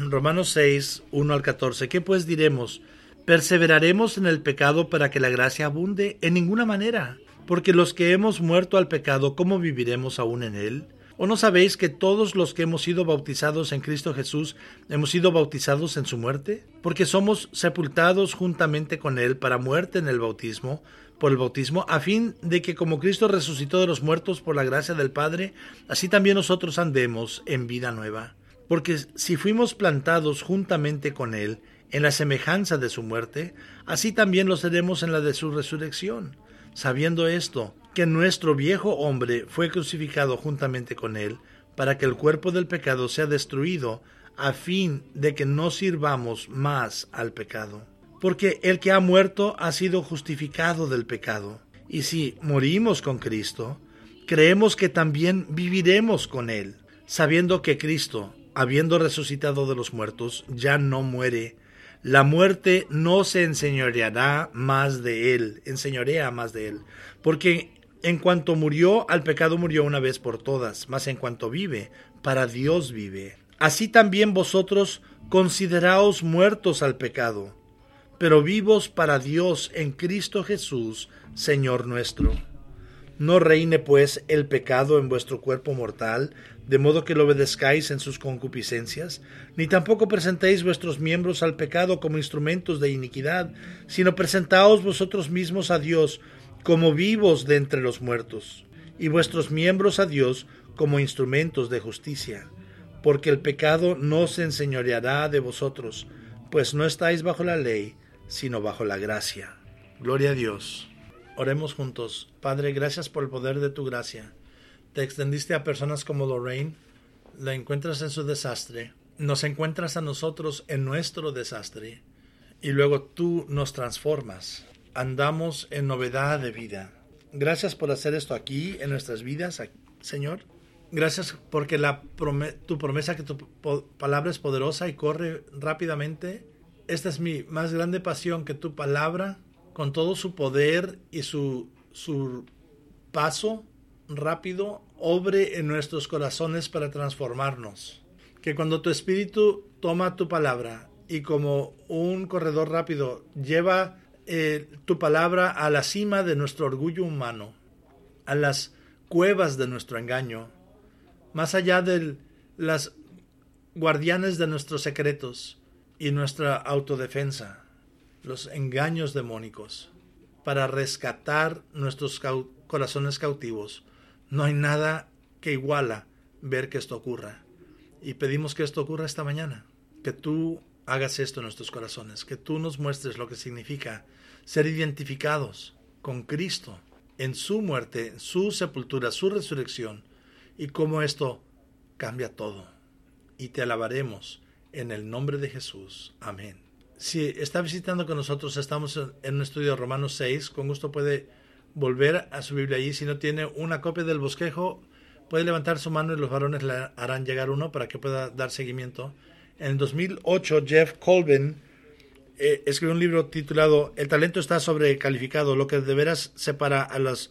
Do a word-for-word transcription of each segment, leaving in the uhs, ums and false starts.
Romanos seis, uno al catorce. ¿Qué pues diremos? ¿Perseveraremos en el pecado para que la gracia abunde? En ninguna manera. Porque los que hemos muerto al pecado, ¿cómo viviremos aún en él? ¿O no sabéis que todos los que hemos sido bautizados en Cristo Jesús hemos sido bautizados en su muerte? Porque somos sepultados juntamente con él para muerte en el bautismo, por el bautismo, a fin de que como Cristo resucitó de los muertos por la gracia del Padre, así también nosotros andemos en vida nueva. Porque si fuimos plantados juntamente con él en la semejanza de su muerte, así también lo seremos en la de su resurrección. Sabiendo esto, que nuestro viejo hombre fue crucificado juntamente con él, para que el cuerpo del pecado sea destruido, a fin de que no sirvamos más al pecado. Porque el que ha muerto ha sido justificado del pecado. Y si morimos con Cristo, creemos que también viviremos con él, sabiendo que Cristo, habiendo resucitado de los muertos, ya no muere. La muerte no se enseñoreará más de él, enseñorea más de él, porque en cuanto murió, al pecado murió una vez por todas, mas en cuanto vive, para Dios vive. Así también vosotros consideraos muertos al pecado, pero vivos para Dios en Cristo Jesús, Señor nuestro. No reine pues el pecado en vuestro cuerpo mortal, de modo que lo obedezcáis en sus concupiscencias, ni tampoco presentéis vuestros miembros al pecado como instrumentos de iniquidad, sino presentaos vosotros mismos a Dios como vivos de entre los muertos, y vuestros miembros a Dios como instrumentos de justicia. Porque el pecado no se enseñoreará de vosotros, pues no estáis bajo la ley, sino bajo la gracia. Gloria a Dios. Oremos juntos. Padre, gracias por el poder de tu gracia. Te extendiste a personas como Lorraine, la encuentras en su desastre, nos encuentras a nosotros en nuestro desastre, y luego tú nos transformas. Andamos en novedad de vida. Gracias por hacer esto aquí en nuestras vidas, Señor. Gracias porque la prom- tu promesa que tu po- palabra es poderosa y corre rápidamente. Esta es mi más grande pasión, que tu palabra, con todo su poder y su, su paso rápido, obre en nuestros corazones para transformarnos. Que cuando tu espíritu toma tu palabra y como un corredor rápido lleva eh, tu palabra a la cima de nuestro orgullo humano, a las cuevas de nuestro engaño, más allá de las guardianes de nuestros secretos y nuestra autodefensa, los engaños demónicos, para rescatar nuestros cau- corazones cautivos. No hay nada que iguala ver que esto ocurra. Y pedimos que esto ocurra esta mañana, que tú hagas esto en nuestros corazones, que tú nos muestres lo que significa ser identificados con Cristo en su muerte, en su sepultura, su resurrección, y cómo esto cambia todo. Y te alabaremos en el nombre de Jesús. Amén. Si está visitando con nosotros, estamos en un estudio de Romanos seis, con gusto puede volver a su Biblia allí. Si no tiene una copia del bosquejo, puede levantar su mano y los varones le harán llegar uno para que pueda dar seguimiento. En el dos mil ocho, Jeff Colvin eh, escribió un libro titulado El talento está sobrecalificado, lo que de veras separa a los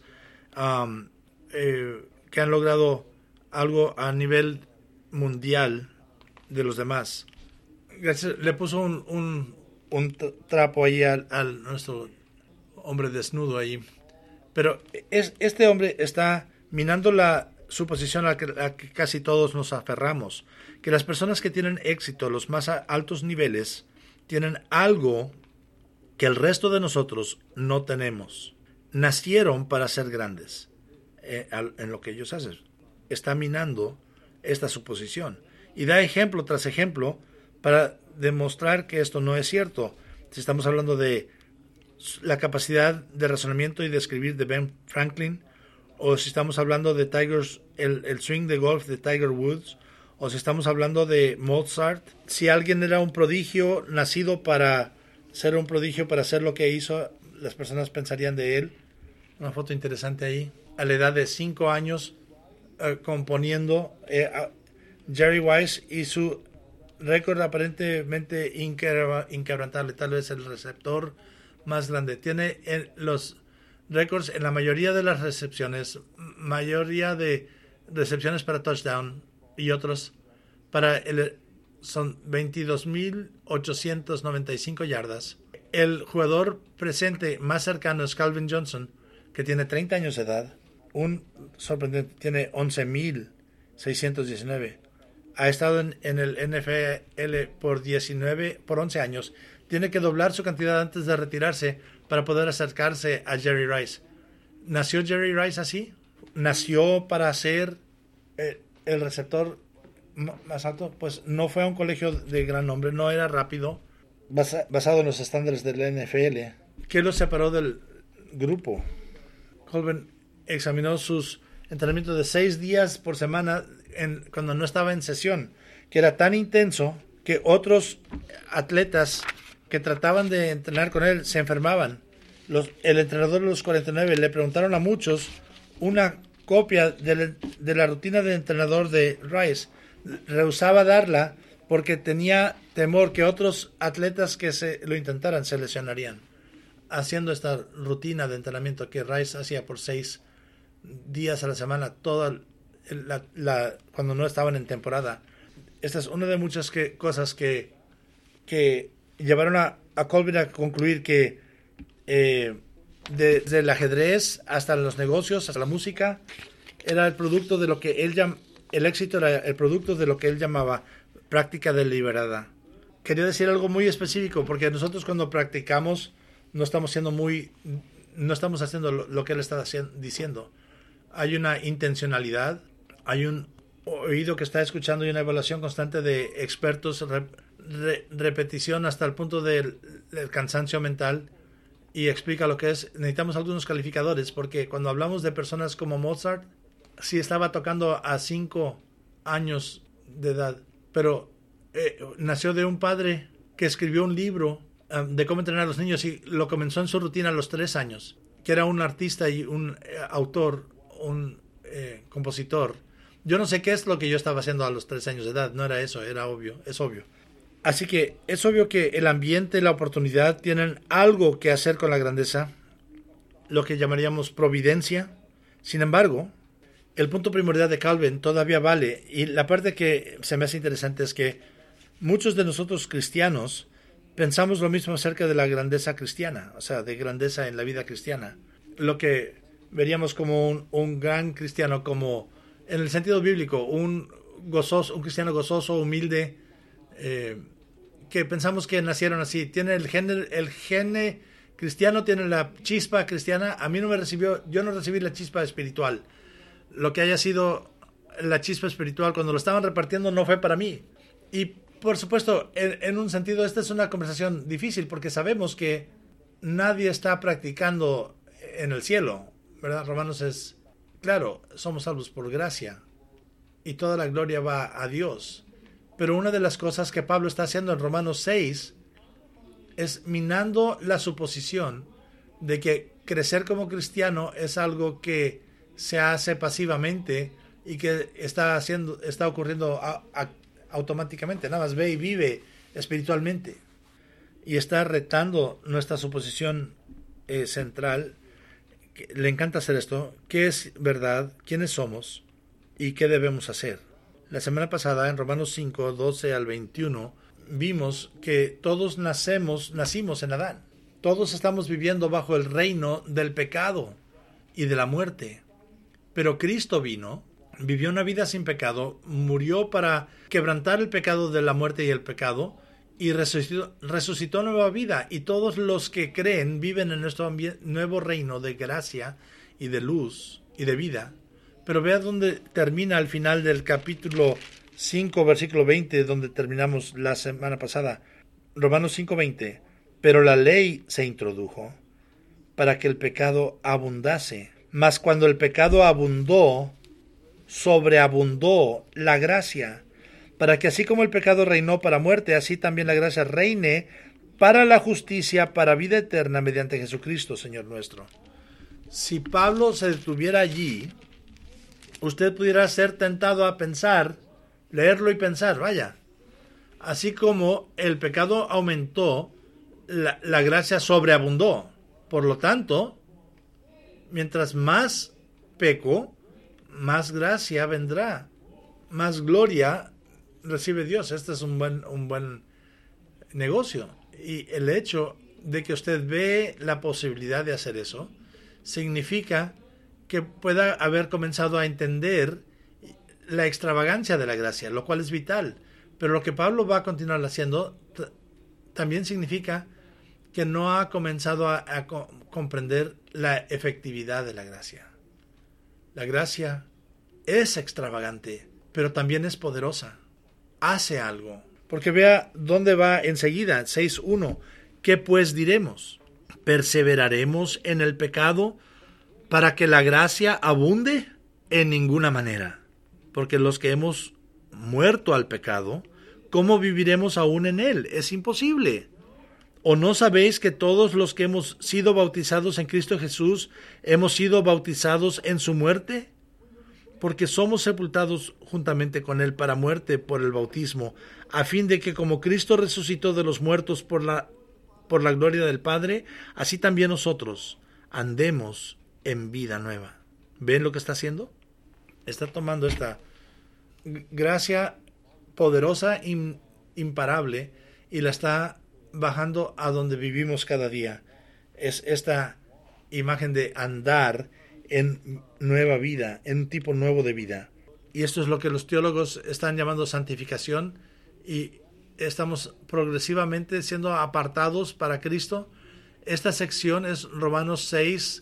um, eh, que han logrado algo a nivel mundial de los demás. Gracias, le puso un, un, un trapo ahí al, al nuestro hombre desnudo ahí. Pero es, este hombre está minando la suposición a la, que, a la que casi todos nos aferramos, que las personas que tienen éxito a los más altos niveles tienen algo que el resto de nosotros no tenemos. Nacieron para ser grandes eh, en lo que ellos hacen. Está minando esta suposición y da ejemplo tras ejemplo para demostrar que esto no es cierto. Si estamos hablando de la capacidad de razonamiento y de escribir de Ben Franklin, o si estamos hablando de Tigers, el, el swing de golf de Tiger Woods, o si estamos hablando de Mozart. Si alguien era un prodigio, nacido para ser un prodigio, para hacer lo que hizo, las personas pensarían de él. Una foto interesante ahí, a la edad de cinco años, eh, componiendo eh, Jerry Weiss, y su récord aparentemente inquebrantable, tal vez el receptor más grande. Tiene en los récords en la mayoría de las recepciones, mayoría de recepciones para touchdown y otros para el son veintidós mil ochocientas noventa y cinco yardas. El jugador presente más cercano es Calvin Johnson, que tiene treinta años de edad. Un sorprendente, tiene once mil seiscientos diecinueve. Ha estado en, en el N F L por diecinueve, por once años. Tiene que doblar su cantidad antes de retirarse para poder acercarse a Jerry Rice. ¿Nació Jerry Rice así? ¿Nació para ser eh, el receptor más alto? Pues no fue a un colegio de gran nombre, no era rápido, basa, basado en los estándares del N F L. ¿Qué lo separó del grupo? Colvin examinó sus entrenamientos de seis días por semana en, cuando no estaba en sesión, que era tan intenso que otros atletas que trataban de entrenar con él se enfermaban. Los, el entrenador de los cuarenta y nueve le preguntaron a muchos una copia de, de la rutina de entrenador de Rice. Rehusaba darla porque tenía temor que otros atletas que se lo intentaran se lesionarían. Haciendo esta rutina de entrenamiento que Rice hacía por seis días a la semana, toda la, la, cuando no estaban en temporada. Esta es una de muchas que, cosas que, que llevaron a, a Colvin a concluir que eh, de, desde el ajedrez hasta los negocios, hasta la música, era el producto de lo que él llamaba, el éxito era el producto de lo que él llamaba práctica deliberada. Quería decir algo muy específico, porque nosotros cuando practicamos no estamos siendo muy, no estamos haciendo lo, lo que él está haciendo, diciendo. Hay una intencionalidad, hay un oído que está escuchando y una evaluación constante de expertos, re, re, repetición hasta el punto del, del cansancio mental, y explica lo que es. Necesitamos algunos calificadores, porque cuando hablamos de personas como Mozart, sí estaba tocando a cinco años de edad, pero eh, nació de un padre que escribió un libro um, de cómo entrenar a los niños y lo comenzó en su rutina a los tres años, que era un artista y un eh, autor, un eh, compositor. Yo no sé qué es lo que yo estaba haciendo a los tres años de edad, no era eso, era obvio, es obvio. Así que es obvio que el ambiente y la oportunidad tienen algo que hacer con la grandeza, lo que llamaríamos providencia. Sin embargo, el punto primordial de Calvin todavía vale, y la parte que se me hace interesante es que muchos de nosotros cristianos pensamos lo mismo acerca de la grandeza cristiana, o sea, de grandeza en la vida cristiana. Lo que veríamos como un, un gran cristiano, como en el sentido bíblico, un gozoso, un cristiano gozoso, humilde, eh, que pensamos que nacieron así. Tiene el gene, el gene cristiano, tiene la chispa cristiana. A mí no me recibió, yo no recibí la chispa espiritual. Lo que haya sido la chispa espiritual cuando lo estaban repartiendo no fue para mí. Y por supuesto, en, en un sentido, esta es una conversación difícil, porque sabemos que nadie está practicando en el cielo, ¿verdad? Romanos es claro, somos salvos por gracia y toda la gloria va a Dios. Pero una de las cosas que Pablo está haciendo en Romanos seis es minando la suposición de que crecer como cristiano es algo que se hace pasivamente y que está haciendo, está ocurriendo a, a, automáticamente. Nada más ve y vive espiritualmente. Y está retando nuestra suposición eh, central. Le encanta hacer esto. ¿Qué es verdad? ¿Quiénes somos? ¿Y qué debemos hacer? La semana pasada, en Romanos cinco, doce al veintiuno, vimos que todos nacemos, nacimos en Adán. Todos estamos viviendo bajo el reino del pecado y de la muerte. Pero Cristo vino, vivió una vida sin pecado, murió para quebrantar el pecado de la muerte y el pecado, y resucitó, resucitó nueva vida. Y todos los que creen viven en nuestro nuevo reino de gracia y de luz y de vida. Pero vea dónde termina al final del capítulo cinco, versículo veinte, donde terminamos la semana pasada. Romanos cinco, veinte. Pero la ley se introdujo para que el pecado abundase. Mas cuando el pecado abundó, sobreabundó la gracia, para que así como el pecado reinó para muerte, así también la gracia reine para la justicia, para vida eterna, mediante Jesucristo, Señor nuestro. Si Pablo se detuviera allí, usted pudiera ser tentado a pensar, leerlo y pensar, vaya, así como el pecado aumentó, la, la gracia sobreabundó. Por lo tanto, mientras más peco, más gracia vendrá, más gloria recibe Dios. Este es un buen, un buen negocio. Y el hecho de que usted ve la posibilidad de hacer eso, significa que pueda haber comenzado a entender la extravagancia de la gracia, lo cual es vital. Pero lo que Pablo va a continuar haciendo t- también significa que no ha comenzado a, a co- comprender la efectividad de la gracia. La gracia es extravagante, pero también es poderosa. Hace algo. Porque vea dónde va enseguida, seis uno. ¿Qué pues diremos? ¿Perseveraremos en el pecado para que la gracia abunde? En ninguna manera. Porque los que hemos muerto al pecado, ¿cómo viviremos aún en él? Es imposible. ¿O no sabéis que todos los que hemos sido bautizados en Cristo Jesús hemos sido bautizados en su muerte? Porque somos sepultados juntamente con él para muerte por el bautismo, a fin de que como Cristo resucitó de los muertos por la, por la gloria del Padre, así también nosotros andemos en vida nueva. ¿Ven lo que está haciendo? Está tomando esta gracia poderosa, in, imparable, y la está bajando a donde vivimos cada día. Es esta imagen de andar en nueva vida, en un tipo nuevo de vida. Y esto es lo que los teólogos están llamando santificación, y estamos progresivamente siendo apartados para Cristo. Esta sección es Romanos seis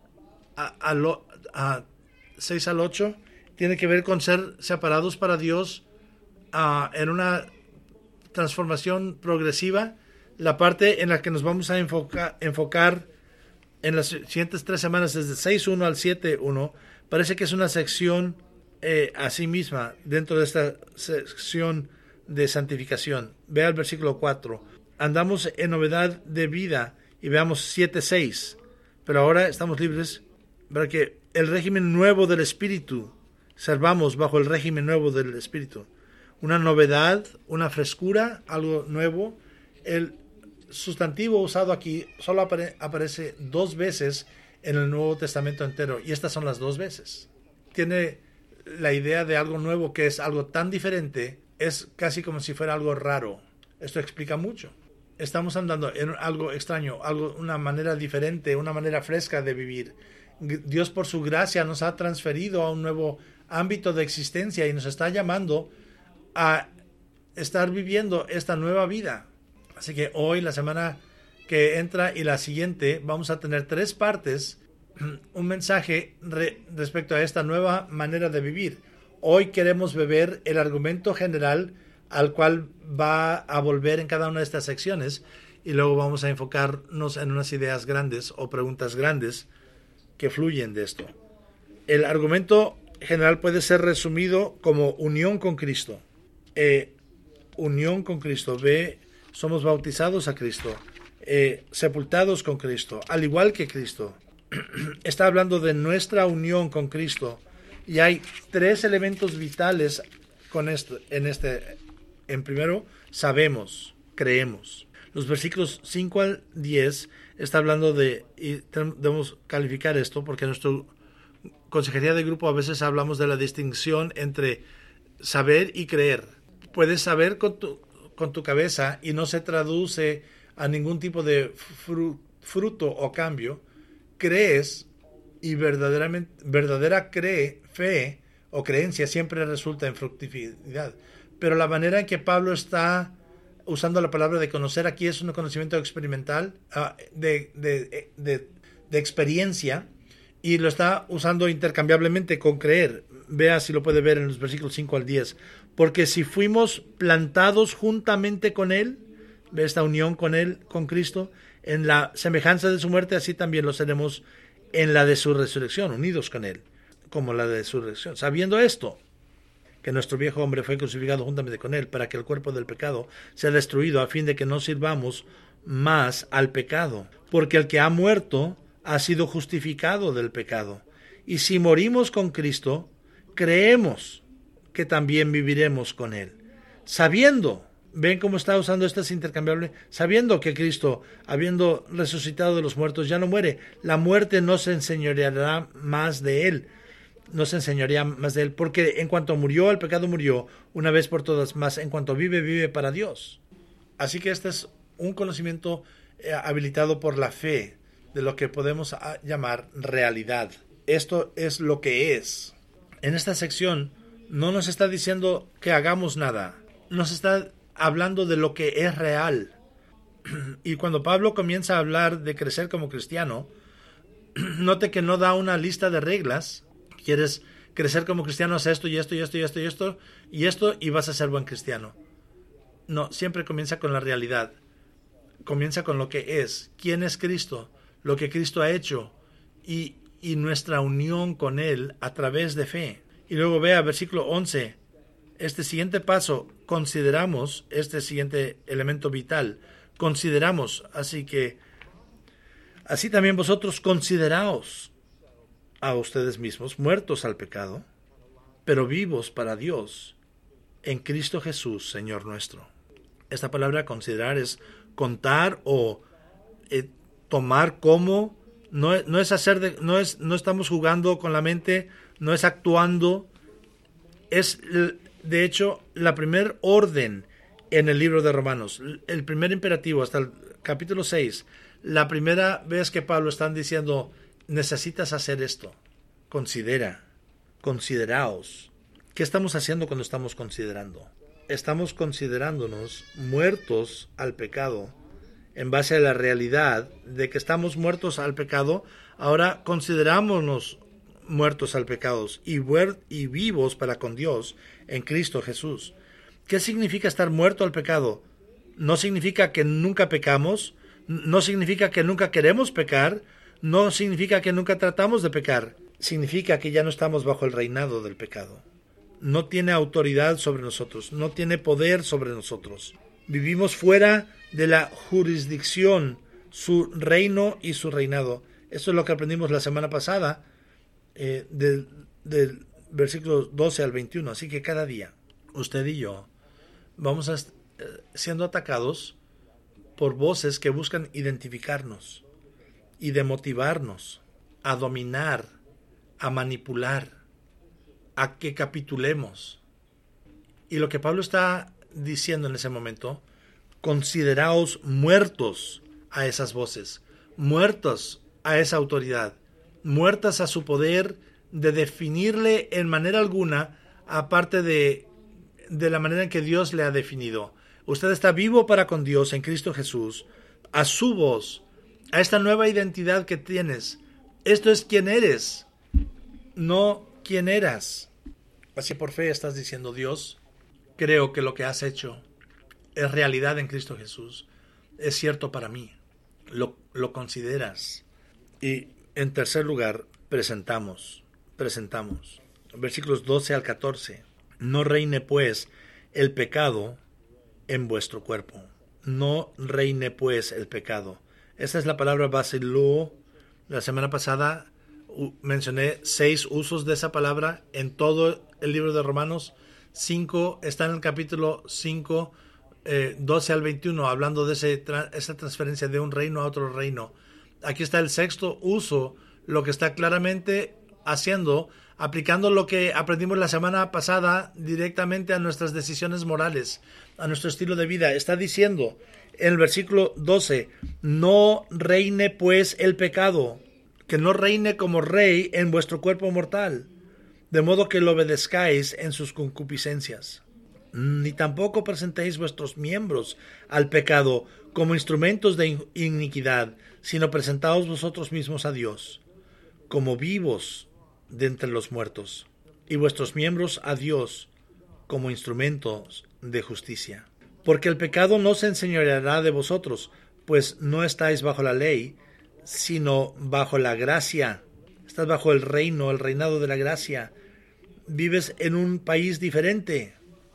a, a, lo, a seis al ocho. Tiene que ver con ser separados para Dios uh, en una transformación progresiva. La parte en la que nos vamos a enfoca, enfocar en las siguientes tres semanas, desde seis uno al siete uno, parece que es una sección eh, a sí misma dentro de esta sección de santificación. Vea el versículo cuatro. Andamos en novedad de vida, y veamos siete seis. Pero ahora estamos libres para que el régimen nuevo del Espíritu, servamos bajo el régimen nuevo del Espíritu. Una novedad, una frescura, algo nuevo. El sustantivo usado aquí solo apare- aparece dos veces en el Nuevo Testamento entero, y estas son las dos veces. Tiene la idea de algo nuevo, que es algo tan diferente, es casi como si fuera algo raro. Esto explica mucho. Estamos andando en algo extraño, algo, una manera diferente, una manera fresca de vivir. Dios, por su gracia, nos ha transferido a un nuevo ámbito de existencia y nos está llamando a estar viviendo esta nueva vida. Así que hoy, la semana que entra y la siguiente, vamos a tener tres partes, un mensaje re, respecto a esta nueva manera de vivir. Hoy queremos beber el argumento general al cual va a volver en cada una de estas secciones, y luego vamos a enfocarnos en unas ideas grandes o preguntas grandes que fluyen de esto. El argumento general puede ser resumido como unión con Cristo. Eh, unión con Cristo. Ve, somos bautizados a Cristo, eh, sepultados con Cristo, al igual que Cristo. Está hablando de nuestra unión con Cristo, y hay tres elementos vitales con esto, en este. En primero, sabemos, creemos. Los versículos cinco al diez está hablando de, y debemos calificar esto porque en nuestra consejería de grupo a veces hablamos de la distinción entre saber y creer. Puedes saber con tu, con tu cabeza y no se traduce a ningún tipo de fru, fruto o cambio. Crees, y verdaderamente, verdadera cree, fe o creencia siempre resulta en fructividad. Pero la manera en que Pablo está usando la palabra de conocer aquí es un conocimiento experimental, uh, de, de, de, de experiencia, y lo está usando intercambiablemente con creer. Vea si lo puede ver en los versículos cinco al diez. Porque si fuimos plantados juntamente con Él, ve esta unión con Él, con Cristo, en la semejanza de su muerte, así también lo seremos en la de su resurrección, unidos con Él, como la de su resurrección. Sabiendo esto, que nuestro viejo hombre fue crucificado juntamente con Él, para que el cuerpo del pecado sea destruido, a fin de que no sirvamos más al pecado. Porque el que ha muerto ha sido justificado del pecado. Y si morimos con Cristo, creemos que también viviremos con Él. Sabiendo, ven cómo está usando estas intercambiables, sabiendo que Cristo, habiendo resucitado de los muertos, ya no muere. La muerte no se enseñoreará más de Él. no se enseñaría más de él, porque en cuanto murió, el pecado murió una vez por todas, más en cuanto vive, vive para Dios. Así que este es un conocimiento eh, habilitado por la fe de lo que podemos a, llamar realidad. Esto es lo que es. En esta sección no nos está diciendo que hagamos nada, nos está hablando de lo que es real. Y cuando Pablo comienza a hablar de crecer como cristiano, note que no da una lista de reglas. Quieres crecer como cristiano, haz esto y esto y esto y esto y esto y esto y vas a ser buen cristiano. No, siempre comienza con la realidad. Comienza con lo que es. ¿Quién es Cristo? Lo que Cristo ha hecho y, y nuestra unión con Él a través de fe. Y luego vea versículo once. Este siguiente paso, consideramos este siguiente elemento vital. Consideramos, así que así también vosotros consideraos a ustedes mismos muertos al pecado, pero vivos para Dios en Cristo Jesús, Señor nuestro. Esta palabra considerar es contar o eh, tomar como, no, no es hacer, de, no es, no estamos jugando con la mente, no es actuando, es de hecho la primer orden en el libro de Romanos, el primer imperativo hasta el capítulo seis, la primera vez que Pablo está diciendo, necesitas hacer esto, considera, consideraos. ¿Qué estamos haciendo cuando estamos considerando? Estamos considerándonos muertos al pecado en base a la realidad de que estamos muertos al pecado. Ahora considerámonos muertos al pecado y, y vivos para con Dios en Cristo Jesús. ¿Qué significa estar muerto al pecado? No significa que nunca pecamos, no significa que nunca queremos pecar, no significa que nunca tratamos de pecar, significa que ya no estamos bajo el reinado del pecado. No tiene autoridad sobre nosotros, no tiene poder sobre nosotros. Vivimos fuera de la jurisdicción, su reino y su reinado. Esto es lo que aprendimos la semana pasada, eh, del, del versículo doce al veintiuno. Así que cada día, usted y yo, vamos a, eh, siendo atacados por voces que buscan identificarnos y demotivarnos, a dominar, a manipular, a que capitulemos. Y lo que Pablo está diciendo en ese momento, consideraos muertos a esas voces, muertos a esa autoridad, muertas a su poder de definirle en manera alguna, aparte de, de la manera en que Dios le ha definido. Usted está vivo para con Dios en Cristo Jesús, a su voz, a esta nueva identidad que tienes. Esto es quién eres, no quién eras. Así por fe estás diciendo, Dios, creo que lo que has hecho es realidad en Cristo Jesús, es cierto para mí, lo, lo consideras. Y en tercer lugar, presentamos, presentamos. Versículos doce al catorce. No reine pues el pecado en vuestro cuerpo. No reine pues el pecado. Esta es la palabra basileo. La semana pasada uh, mencioné seis usos de esa palabra en todo el libro de Romanos. Cinco está en el capítulo cinco, eh, doce al veintiuno, hablando de ese tra- esa transferencia de un reino a otro reino. Aquí está el sexto uso, lo que está claramente haciendo, aplicando lo que aprendimos la semana pasada directamente a nuestras decisiones morales, a nuestro estilo de vida. Está diciendo en el versículo doce, no reine pues el pecado, que no reine como rey en vuestro cuerpo mortal, de modo que lo obedezcáis en sus concupiscencias. Ni tampoco presentéis vuestros miembros al pecado como instrumentos de iniquidad, sino presentaos vosotros mismos a Dios, como vivos de entre los muertos, y vuestros miembros a Dios como instrumentos de justicia. Porque el pecado no se enseñoreará de vosotros, pues no estáis bajo la ley, sino bajo la gracia. Estás bajo el reino, el reinado de la gracia. Vives en un país diferente,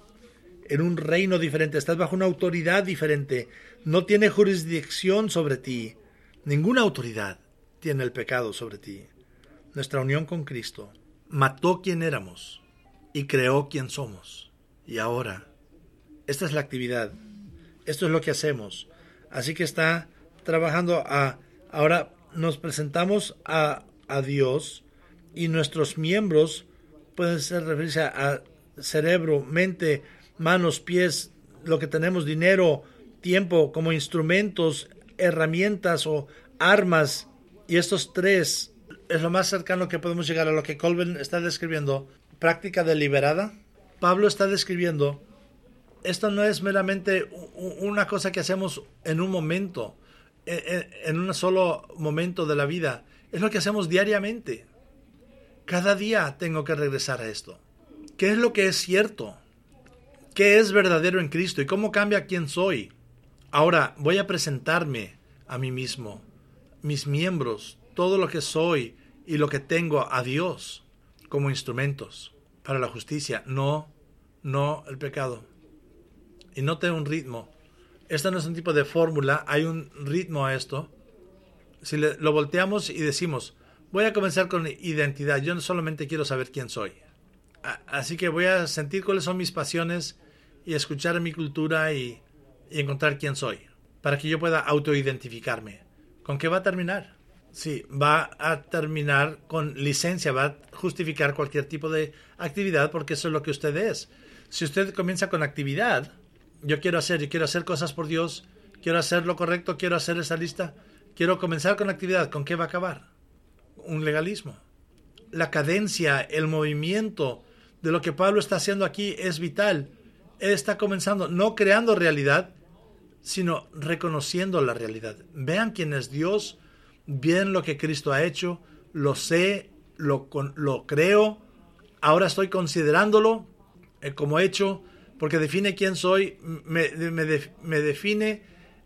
en un reino diferente, estás bajo una autoridad diferente. No tiene jurisdicción sobre ti. Ninguna autoridad tiene el pecado sobre ti. Nuestra unión con Cristo mató quien éramos y creó quien somos. Y ahora, esta es la actividad. Esto es lo que hacemos. Así que está trabajando a... Ahora nos presentamos a, a Dios y nuestros miembros pueden ser referirse a cerebro, mente, manos, pies, lo que tenemos, dinero, tiempo, como instrumentos, herramientas o armas. Y estos tres es lo más cercano que podemos llegar a lo que Colvin está describiendo. Práctica deliberada. Pablo está describiendo, esto no es meramente una cosa que hacemos en un momento, en un solo momento de la vida. Es lo que hacemos diariamente. Cada día tengo que regresar a esto. ¿Qué es lo que es cierto? ¿Qué es verdadero en Cristo? ¿Y cómo cambia quién soy? Ahora voy a presentarme a mí mismo, mis miembros, todo lo que soy y lo que tengo a Dios como instrumentos para la justicia, no, no el pecado. Y note un ritmo. Este no es un tipo de fórmula, hay un ritmo a esto. Si le, lo volteamos y decimos, voy a comenzar con identidad, yo no solamente quiero saber quién soy. Así que voy a sentir cuáles son mis pasiones y escuchar mi cultura y, y encontrar quién soy, para que yo pueda autoidentificarme. ¿Con qué va a terminar? Sí, va a terminar con licencia, va a justificar cualquier tipo de actividad, porque eso es lo que usted es. Si usted comienza con actividad, yo quiero hacer, yo quiero hacer cosas por Dios, quiero hacer lo correcto, quiero hacer esa lista, quiero comenzar con actividad, ¿con qué va a acabar? Un legalismo. La cadencia, el movimiento de lo que Pablo está haciendo aquí es vital. Él está comenzando, no creando realidad, sino reconociendo la realidad. Vean quién es Dios, vean lo que Cristo ha hecho, lo sé, lo, lo creo, ahora estoy considerándolo eh, como hecho, porque define quién soy, me, me, me define,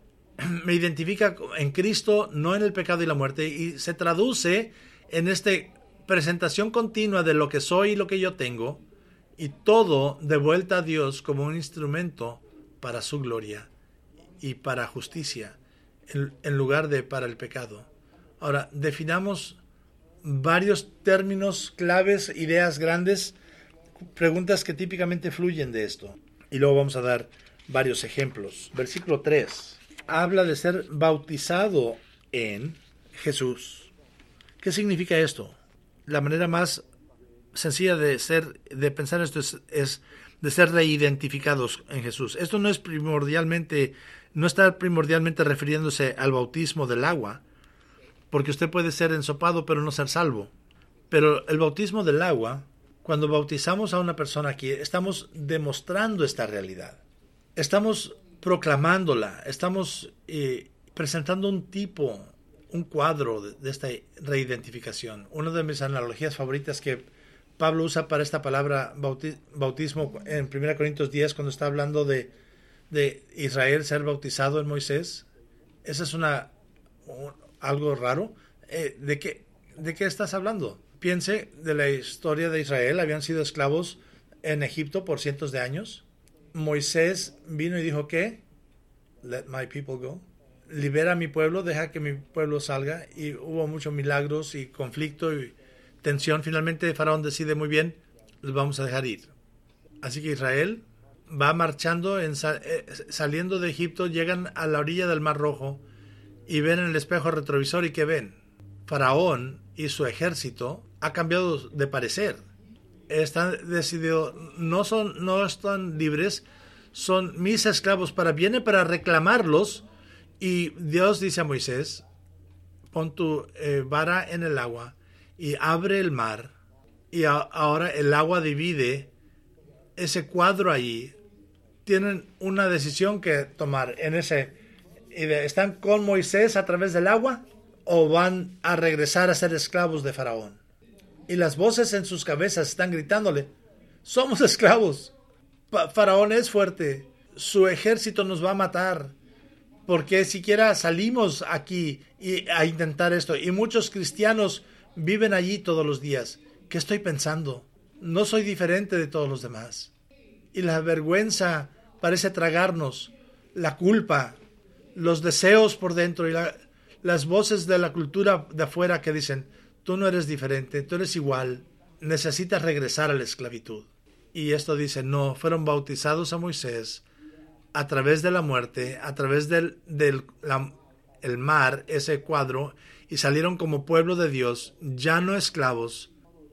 me identifica en Cristo, no en el pecado y la muerte, y se traduce en esta presentación continua de lo que soy y lo que yo tengo, y todo de vuelta a Dios como un instrumento para su gloria y para justicia, en, en lugar de para el pecado. Ahora, definamos varios términos claves, ideas grandes, preguntas que típicamente fluyen de esto. Y luego vamos a dar varios ejemplos. Versículo tres. Habla de ser bautizado en Jesús. ¿Qué significa esto? La manera más sencilla de ser, de pensar esto es, es de ser reidentificados en Jesús. Esto no es primordialmente, no está primordialmente refiriéndose al bautismo del agua, porque usted puede ser ensopado pero no ser salvo. Pero el bautismo del agua, cuando bautizamos a una persona aquí, estamos demostrando esta realidad. Estamos proclamándola, estamos eh, presentando un tipo, un cuadro de, de esta reidentificación. Una de mis analogías favoritas que Pablo usa para esta palabra bautismo en primera Corintios diez, cuando está hablando de, de Israel ser bautizado en Moisés. Esa es una un, algo raro. Eh, ¿de qué, ¿De qué estás hablando? Piense de la historia de Israel. Habían sido esclavos en Egipto por cientos de años. Moisés vino y dijo, ¿qué? Let my people go. Libera a mi pueblo, deja que mi pueblo salga. Y hubo muchos milagros y conflicto y tensión. Finalmente Faraón decide, muy bien, los vamos a dejar ir. Así que Israel va marchando, en sal, eh, saliendo de Egipto, llegan a la orilla del Mar Rojo y ven en el espejo retrovisor. ¿Y qué ven? Faraón y su ejército ha cambiado de parecer. Están decididos, no son, no están libres, son mis esclavos para vienen para reclamarlos. Y Dios dice a Moisés, pon tu eh, vara en el agua y abre el mar, y a, ahora el agua divide ese cuadro ahí. Tienen una decisión que tomar en ese. ¿Están con Moisés a través del agua o van a regresar a ser esclavos de Faraón? Y las voces en sus cabezas están gritándole, somos esclavos. Pa- Faraón es fuerte, su ejército nos va a matar. Porque siquiera salimos aquí y, a intentar esto. Y muchos cristianos viven allí todos los días. ¿Qué estoy pensando? No soy diferente de todos los demás. Y la vergüenza parece tragarnos. La culpa, los deseos por dentro y la, las voces de la cultura de afuera que dicen, tú no eres diferente, tú eres igual. Necesitas regresar a la esclavitud. Y esto dice, no, fueron bautizados a Moisés a través de la muerte, a través del, del la, el mar, ese cuadro, y salieron como pueblo de Dios, ya no esclavos,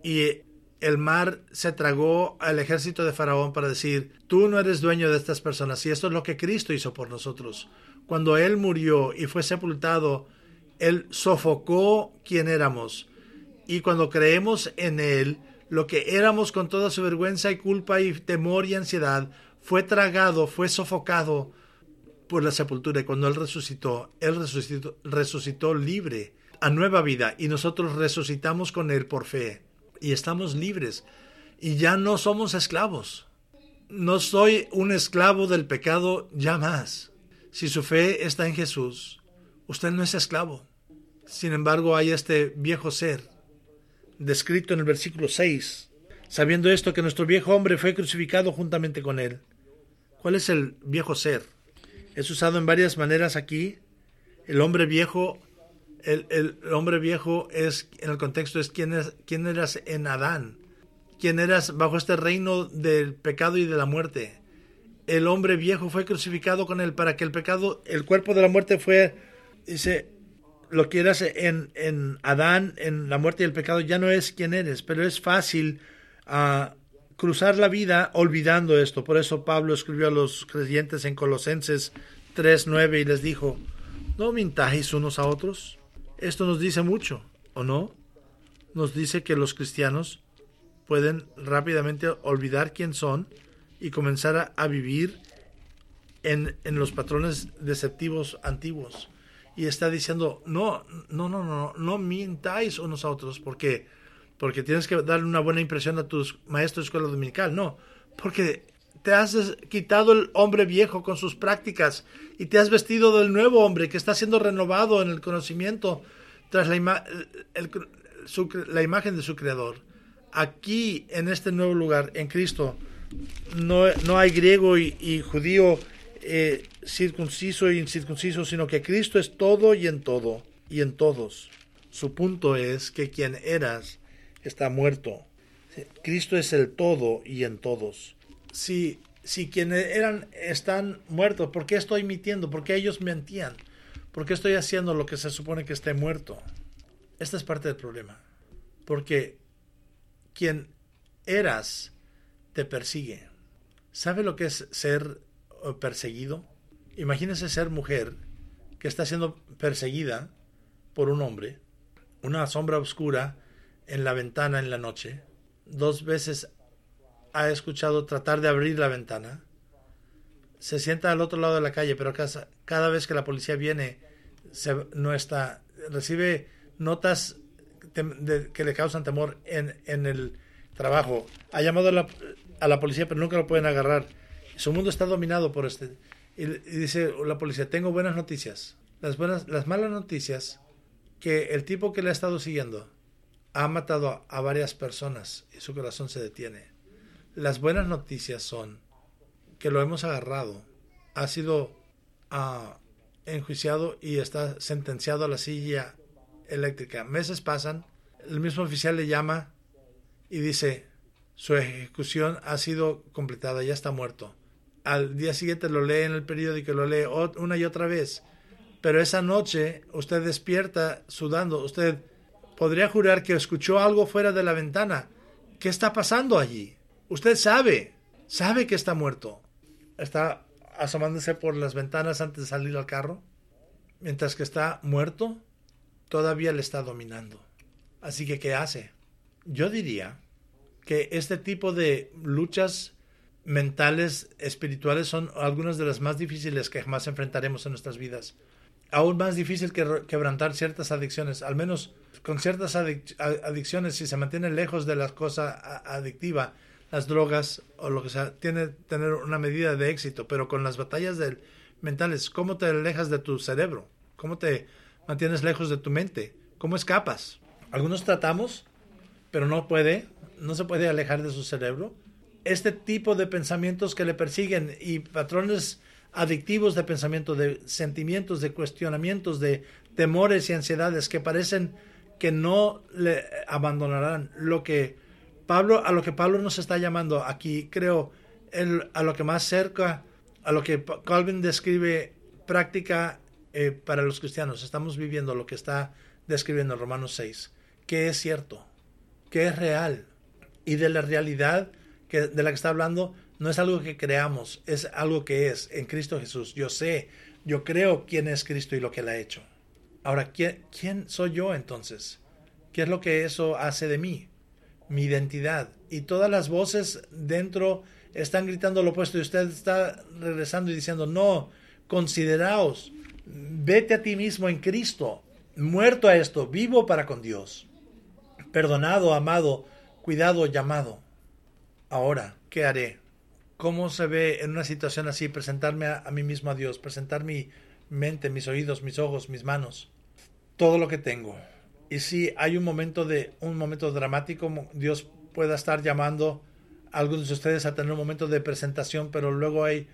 y el mar se tragó al ejército de Faraón para decir, tú no eres dueño de estas personas. Y esto es lo que Cristo hizo por nosotros. Cuando Él murió y fue sepultado, Él sofocó quien éramos. Y cuando creemos en Él, lo que éramos con toda su vergüenza y culpa y temor y ansiedad, fue tragado, fue sofocado por la sepultura. Y cuando Él resucitó, Él resucitó, resucitó libre a nueva vida. Y nosotros resucitamos con Él por fe. Y estamos libres. Y ya no somos esclavos. No soy un esclavo del pecado ya más. Si su fe está en Jesús, usted no es esclavo. Sin embargo, hay este viejo ser, descrito en el versículo seis. Sabiendo esto, que nuestro viejo hombre fue crucificado juntamente con él. ¿Cuál es el viejo ser? Es usado en varias maneras aquí. El hombre viejo, el, el hombre viejo es, en el contexto, es quién, es quién eras en Adán. Quién eras bajo este reino del pecado y de la muerte. El hombre viejo fue crucificado con él para que el pecado, el cuerpo de la muerte fue, dice, lo que eras en, en Adán, en la muerte y el pecado, ya no es quien eres, pero es fácil uh, cruzar la vida olvidando esto. Por eso Pablo escribió a los creyentes en Colosenses tres nueve y les dijo, no mintáis unos a otros. Esto nos dice mucho, ¿o no? Nos dice que los cristianos pueden rápidamente olvidar quién son y comenzar a, a vivir en, en los patrones deceptivos antiguos. Y está diciendo, no, no, no, no, no mintáis unos a otros, porque, porque tienes que darle una buena impresión a tus maestros de escuela dominical. No, porque te has quitado el hombre viejo con sus prácticas y te has vestido del nuevo hombre que está siendo renovado en el conocimiento tras la, ima- el, su, la imagen de su creador. Aquí, en este nuevo lugar, en Cristo, no, no hay griego y, y judío, eh, circunciso e incircunciso, sino que Cristo es todo y en todo, y en todos. Su punto es que quien eras está muerto. Cristo es el todo y en todos. Si, si quienes eran están muertos, ¿por qué estoy mintiendo? ¿Por qué ellos mentían? ¿Por qué estoy haciendo lo que se supone que esté muerto? Esta es parte del problema. Porque quien eras te persigue. ¿Sabe lo que es ser perseguido? Imagínese ser mujer que está siendo perseguida por un hombre, una sombra oscura en la ventana en la noche. Dos veces ha escuchado tratar de abrir la ventana. Se sienta al otro lado de la calle, pero cada, cada vez que la policía viene, se, no está, recibe notas de, que le causan temor en, en el trabajo. Ha llamado a la, a la policía, pero nunca lo pueden agarrar. Su mundo está dominado por este. Y, y dice la policía, tengo buenas noticias. Las buenas, las malas noticias, que el tipo que le ha estado siguiendo ha matado a, a varias personas y su corazón se detiene. Las buenas noticias son que lo hemos agarrado, ha sido uh, enjuiciado y está sentenciado a la silla eléctrica. Meses pasan, el mismo oficial le llama y dice, su ejecución ha sido completada, ya está muerto. Al día siguiente lo lee en el periódico, lo lee una y otra vez, pero esa noche usted despierta sudando. Usted podría jurar que escuchó algo fuera de la ventana. ¿Qué está pasando allí? Usted sabe, sabe que está muerto. Está asomándose por las ventanas antes de salir al carro, mientras que está muerto, todavía le está dominando. Así que, ¿qué hace? Yo diría que este tipo de luchas mentales, espirituales, son algunas de las más difíciles que jamás enfrentaremos en nuestras vidas. Aún más difícil que quebrantar ciertas adicciones, al menos con ciertas adic- adicciones, si se mantiene lejos de la cosa adictiva, las drogas o lo que sea, tiene tener una medida de éxito, pero con las batallas del, mentales, ¿cómo te alejas de tu cerebro? ¿Cómo te mantienes lejos de tu mente? ¿Cómo escapas? Algunos tratamos, pero no puede, no se puede alejar de su cerebro. Este tipo de pensamientos que le persiguen y patrones adictivos de pensamiento, de sentimientos, de cuestionamientos, de temores y ansiedades que parecen que no le abandonarán. Lo que Pablo, a lo que Pablo nos está llamando aquí, creo, el, a lo que más cerca, a lo que Calvin describe práctica eh, para los cristianos. Estamos viviendo lo que está describiendo en Romanos seis, que es cierto. que es real. Y de la realidad que, de la que está hablando no es algo que creamos, es algo que es en Cristo Jesús. Yo sé, yo creo quién es Cristo y lo que Él ha hecho. Ahora, ¿quién, quién soy yo entonces? ¿Qué es lo que eso hace de mí? Mi identidad. Y todas las voces dentro están gritando lo opuesto y usted está regresando y diciendo, no, consideraos, vete a ti mismo en Cristo, muerto a esto, vivo para con Dios, perdonado, amado, cuidado, llamado. Ahora, ¿qué haré? ¿Cómo se ve en una situación así presentarme a, a mí mismo a Dios, presentar mi mente, mis oídos, mis ojos, mis manos, todo lo que tengo? Y si hay un momento de un momento dramático, Dios pueda estar llamando a algunos de ustedes a tener un momento de presentación, pero luego hay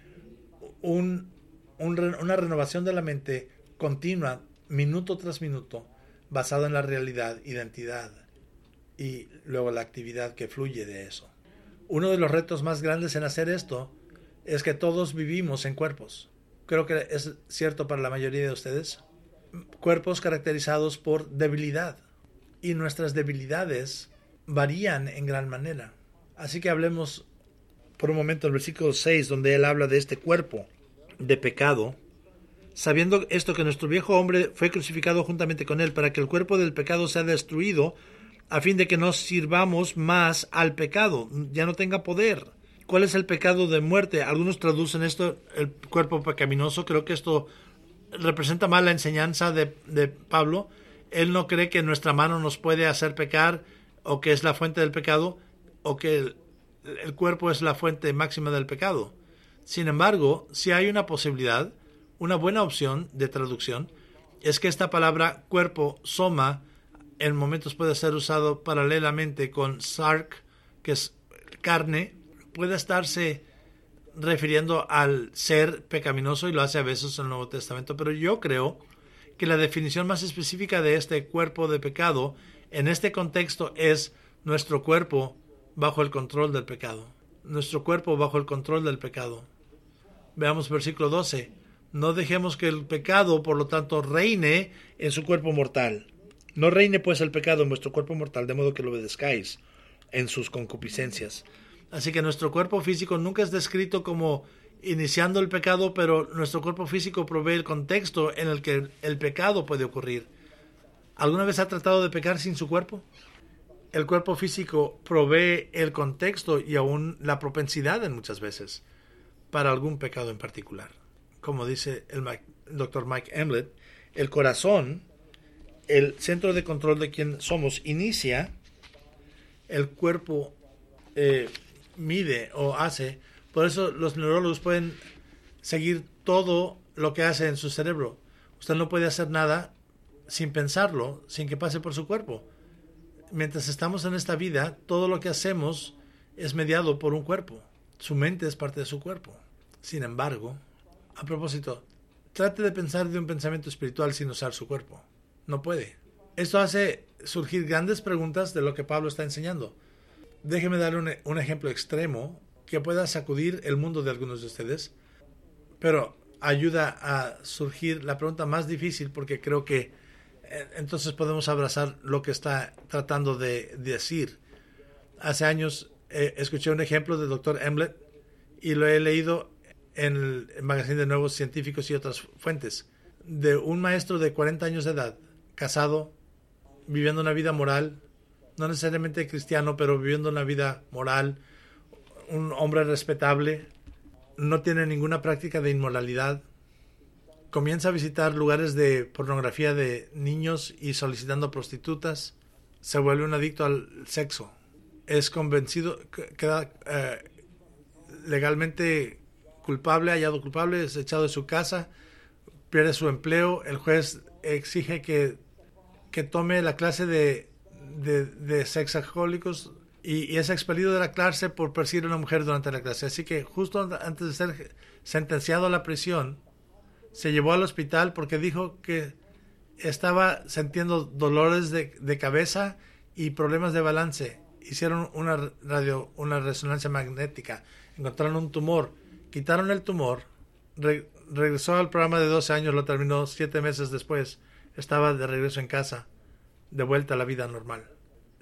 un, un, una renovación de la mente continua, minuto tras minuto, basado en la realidad, identidad y luego la actividad que fluye de eso. Uno de los retos más grandes en hacer esto es que todos vivimos en cuerpos. Creo que es cierto para la mayoría de ustedes. Cuerpos caracterizados por debilidad. Y nuestras debilidades varían en gran manera. Así que hablemos por un momento del versículo seis, donde él habla de este cuerpo de pecado. Sabiendo esto, que nuestro viejo hombre fue crucificado juntamente con él, para que el cuerpo del pecado sea destruido, a fin de que no sirvamos más al pecado, ya no tenga poder. ¿Cuál es el pecado de muerte? Algunos traducen esto, el cuerpo pecaminoso. Creo que esto representa mal la enseñanza de, de Pablo. Él no cree que nuestra mano nos puede hacer pecar, o que es la fuente del pecado, o que el, el cuerpo es la fuente máxima del pecado. Sin embargo, si hay una posibilidad, una buena opción de traducción, es que esta palabra cuerpo, soma, en momentos puede ser usado paralelamente con sark, que es carne, puede estarse refiriendo al ser pecaminoso, y lo hace a veces en el Nuevo Testamento, pero yo creo que la definición más específica de este cuerpo de pecado en este contexto es nuestro cuerpo bajo el control del pecado. Nuestro cuerpo bajo el control del pecado. Veamos versículo doce. No dejemos que el pecado, por lo tanto, reine en su cuerpo mortal. No reine pues el pecado en vuestro cuerpo mortal, de modo que lo obedezcáis en sus concupiscencias. Así que nuestro cuerpo físico nunca es descrito como iniciando el pecado, pero nuestro cuerpo físico provee el contexto en el que el pecado puede ocurrir. ¿Alguna vez ha tratado de pecar sin su cuerpo? El cuerpo físico provee el contexto y aún la propensidad en muchas veces para algún pecado en particular. Como dice el, Mike, el doctor Mike Emlet, el corazón, el centro de control de quién somos, inicia, el cuerpo eh, mide o hace. Por eso los neurólogos pueden seguir todo lo que hace en su cerebro. Usted no puede hacer nada sin pensarlo, sin que pase por su cuerpo. Mientras estamos en esta vida, todo lo que hacemos es mediado por un cuerpo. Su mente es parte de su cuerpo. Sin embargo, a propósito, trate de pensar de un pensamiento espiritual sin usar su cuerpo. No puede. Esto hace surgir grandes preguntas de lo que Pablo está enseñando. Déjeme darle un, un ejemplo extremo que pueda sacudir el mundo de algunos de ustedes, pero ayuda a surgir la pregunta más difícil, porque creo que eh, entonces podemos abrazar lo que está tratando de, de decir. Hace años eh, escuché un ejemplo del doctor Emlet y lo he leído en el Magazine de Nuevos Científicos y otras fuentes, de un maestro de cuarenta años de edad, casado, viviendo una vida moral, no necesariamente cristiano, pero viviendo una vida moral, un hombre respetable, no tiene ninguna práctica de inmoralidad, comienza a visitar lugares de pornografía de niños y solicitando prostitutas, se vuelve un adicto al sexo, es convencido, queda eh, legalmente culpable, hallado culpable, es echado de su casa, pierde su empleo, el juez exige que, que tome la clase de, de, de sexahólicos y, y es expelido de la clase por perseguir a una mujer durante la clase. Así que justo antes de ser sentenciado a la prisión, se llevó al hospital porque dijo que estaba sintiendo dolores de, de cabeza y problemas de balance. Hicieron una radio, una resonancia magnética, encontraron un tumor, quitaron el tumor, re, regresó al programa de doce años, lo terminó siete meses después, estaba de regreso en casa, de vuelta a la vida normal.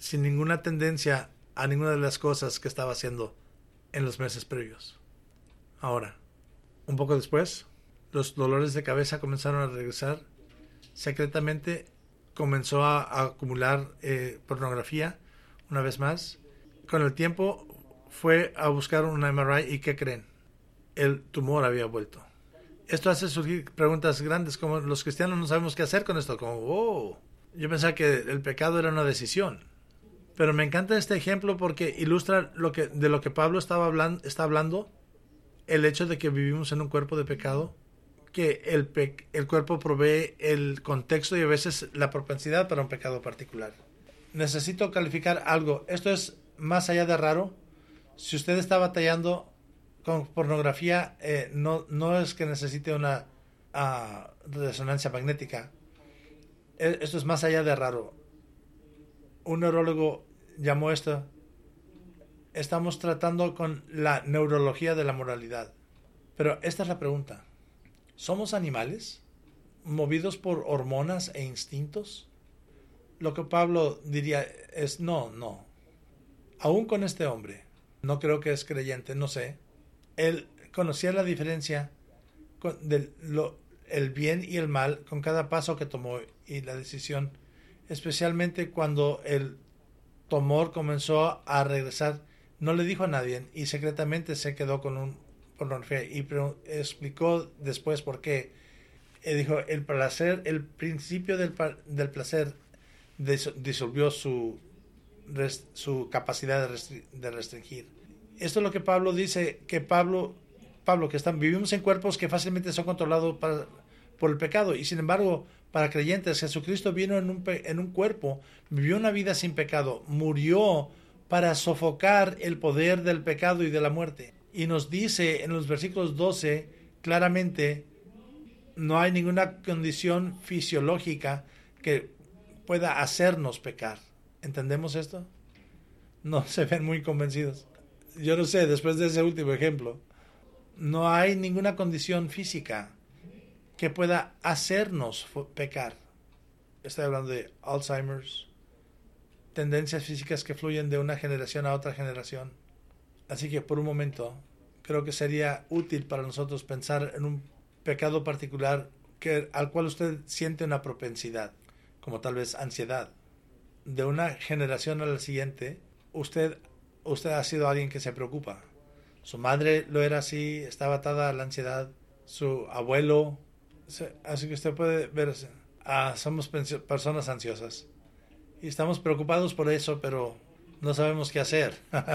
sin ninguna tendencia a ninguna de las cosas que estaba haciendo en los meses previos. Ahora, un poco después, los dolores de cabeza comenzaron a regresar. Secretamente comenzó a, a acumular eh, pornografía una vez más. Con el tiempo fue a buscar una M R I y ¿qué creen? El tumor había vuelto. Esto hace surgir preguntas grandes como los cristianos no sabemos qué hacer con esto. Como, oh, yo pensaba que el pecado era una decisión. Pero me encanta este ejemplo porque ilustra lo que, de lo que Pablo estaba hablando, está hablando, el hecho de que vivimos en un cuerpo de pecado, que el, pe el cuerpo provee el contexto y a veces la propensidad para un pecado particular. Necesito calificar algo. Esto es más allá de raro. Si usted está batallando con pornografía, eh, no, no es que necesite una uh, resonancia magnética. Esto es más allá de raro. Un neurólogo llamó esto, estamos tratando con la neurología de la moralidad. Pero esta es la pregunta. ¿Somos animales movidos por hormonas e instintos? Lo que Pablo diría es no, no. Aún con este hombre, no creo que es creyente, no sé. Él conocía la diferencia del lo, el bien y el mal con cada paso que tomó y la decisión, especialmente cuando el tumor comenzó a regresar. No le dijo a nadie y secretamente se quedó con un pornografía y explicó después por qué. Él dijo, el placer, el principio del, del placer disolvió su, su capacidad de, restri de restringir. Esto es lo que Pablo dice, que Pablo, Pablo que están, vivimos en cuerpos que fácilmente son controlados para, por el pecado, y sin embargo, para creyentes, Jesucristo vino en un, en un cuerpo, vivió una vida sin pecado, murió para sofocar el poder del pecado y de la muerte. Y nos dice en los versículos doce, claramente, no hay ninguna condición fisiológica que pueda hacernos pecar. ¿Entendemos esto? No se ven muy convencidos. Yo no sé, después de ese último ejemplo, no hay ninguna condición física que pueda hacernos pecar. Estoy hablando de Alzheimer's, tendencias físicas que fluyen de una generación a otra generación. Así que por un momento creo que sería útil para nosotros pensar en un pecado particular que, al cual usted siente una propensidad, como tal vez ansiedad. De una generación a la siguiente, usted, usted ha sido alguien que se preocupa. Su madre lo era así, estaba atada a la ansiedad. Su abuelo. Así que usted puede ver, ah, somos personas ansiosas. Y estamos preocupados por eso, pero no sabemos qué hacer.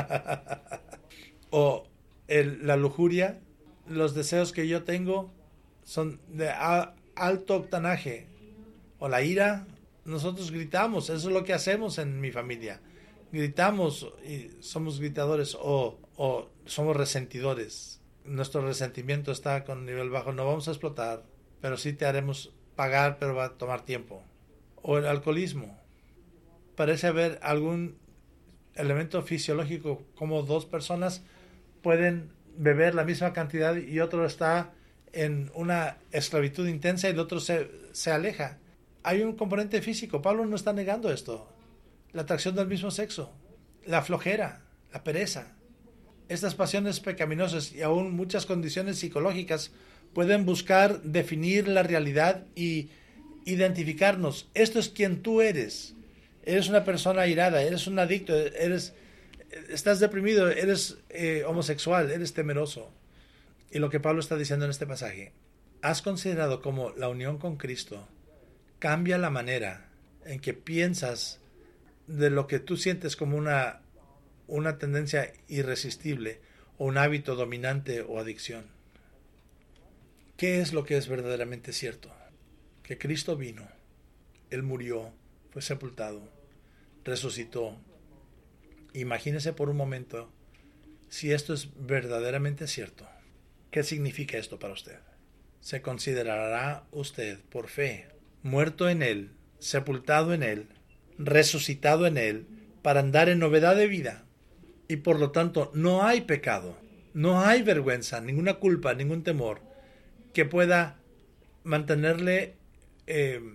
O el, la lujuria, los deseos que yo tengo son de a, alto octanaje. O la ira, nosotros gritamos, eso es lo que hacemos en mi familia. Gritamos y somos gritadores o, o somos resentidores. Nuestro resentimiento está con nivel bajo, no vamos a explotar, pero sí te haremos pagar, pero va a tomar tiempo. O el alcoholismo. Parece haber algún elemento fisiológico como dos personas pueden beber la misma cantidad y otro está en una esclavitud intensa y el otro se, se aleja. Hay un componente físico. Pablo no está negando esto. La atracción del mismo sexo, la flojera, la pereza. Estas pasiones pecaminosas y aún muchas condiciones psicológicas pueden buscar definir la realidad y identificarnos. Esto es quien tú eres. Eres una persona airada, eres un adicto, eres, estás deprimido, eres eh, homosexual, eres temeroso. Y lo que Pablo está diciendo en este pasaje, ¿has considerado cómo la unión con Cristo cambia la manera en que piensas de lo que tú sientes como una, una tendencia irresistible o un hábito dominante o adicción? ¿Qué es lo que es verdaderamente cierto? Que Cristo vino, Él murió, fue sepultado, resucitó. Imagínese por un momento si esto es verdaderamente cierto. ¿Qué significa esto para usted? Se considerará usted por fe muerto en Él, sepultado en Él, resucitado en Él, para andar en novedad de vida. Y por lo tanto no hay pecado, no hay vergüenza, ninguna culpa, ningún temor que pueda mantenerle eh,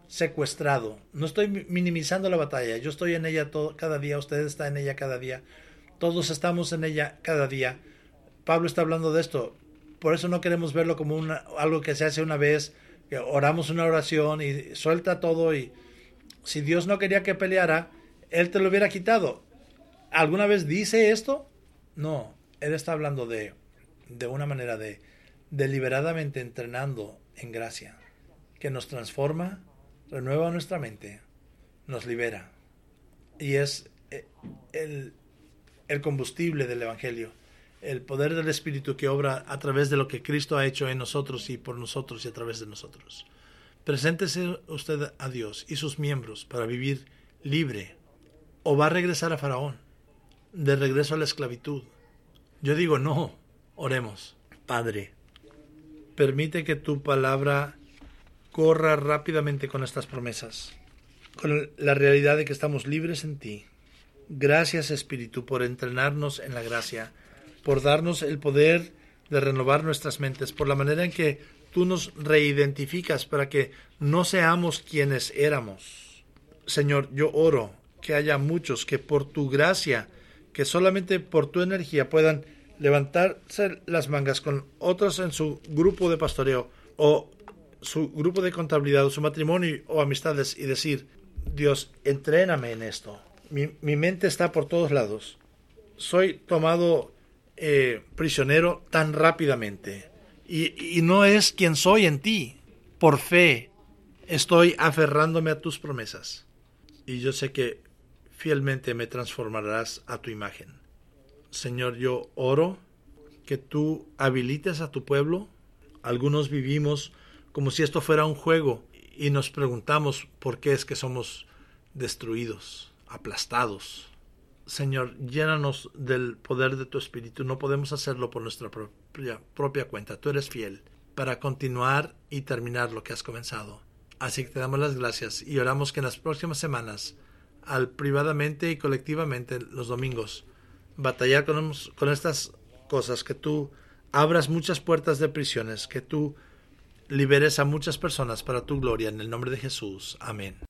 secuestrado. No estoy minimizando la batalla. Yo estoy en ella todo, cada día. Usted está en ella cada día. Todos estamos en ella cada día. Pablo está hablando de esto. Por eso no queremos verlo como una, algo que se hace una vez, que oramos una oración y suelta todo. Y si Dios no quería que peleara, Él te lo hubiera quitado. ¿Alguna vez dice esto? No. Él está hablando de, de una manera de deliberadamente entrenando en gracia, que nos transforma, renueva nuestra mente, nos libera. Y es el, el combustible del Evangelio, el poder del Espíritu que obra a través de lo que Cristo ha hecho en nosotros y por nosotros y a través de nosotros. Preséntese usted a Dios y sus miembros para vivir libre, o va a regresar a Faraón, de regreso a la esclavitud. Yo digo no. Oremos. Padre, permite que tu palabra corra rápidamente con estas promesas, con la realidad de que estamos libres en ti. Gracias, Espíritu, por entrenarnos en la gracia, por darnos el poder de renovar nuestras mentes, por la manera en que tú nos reidentificas para que no seamos quienes éramos. Señor, yo oro que haya muchos que por tu gracia, que solamente por tu energía puedan levantarse las mangas con otros en su grupo de pastoreo o su grupo de contabilidad o su matrimonio o amistades y decir, Dios, entréname en esto. Mi, mi mente está por todos lados. Soy tomado eh, prisionero tan rápidamente y, y no es quien soy en ti. Por fe estoy aferrándome a tus promesas y yo sé que fielmente me transformarás a tu imagen. Señor, yo oro que tú habilites a tu pueblo. Algunos vivimos como si esto fuera un juego y nos preguntamos por qué es que somos destruidos, aplastados. Señor, llénanos del poder de tu Espíritu. No podemos hacerlo por nuestra propia, propia cuenta. Tú eres fiel para continuar y terminar lo que has comenzado. Así que te damos las gracias y oramos que en las próximas semanas, al privadamente y colectivamente los domingos, batallar con, con estas cosas, que tú abras muchas puertas de prisiones, que tú liberes a muchas personas para tu gloria, en el nombre de Jesús. Amén.